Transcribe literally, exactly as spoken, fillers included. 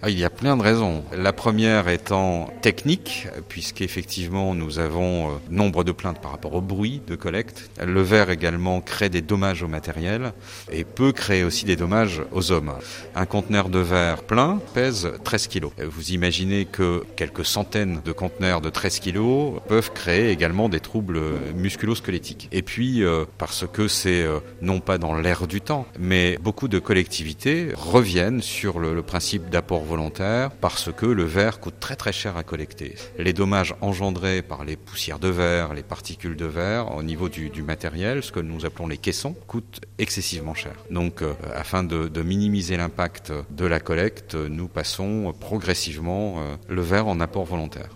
Ah, il y a plein de raisons. La première étant technique, puisqu'effectivement nous avons euh, nombre de plaintes par rapport au bruit de collecte. Le verre également crée des dommages au matériel et peut créer aussi des dommages aux hommes. Un conteneur de verre plein pèse treize kilos. Vous imaginez que quelques centaines de conteneurs de treize kilos peuvent créer également des troubles musculo-squelettiques. Et puis, euh, parce que c'est euh, non pas dans l'air du temps, mais beaucoup de collectivités reviennent sur le, le principe d'apport volontaire parce que le verre coûte très très cher à collecter. Les dommages engendrés par les poussières de verre, les particules de verre au niveau du, du matériel, ce que nous appelons les caissons, coûtent excessivement cher. Donc, euh, afin de, de minimiser l'impact de la collecte, nous passons progressivement euh, le verre en apport volontaire.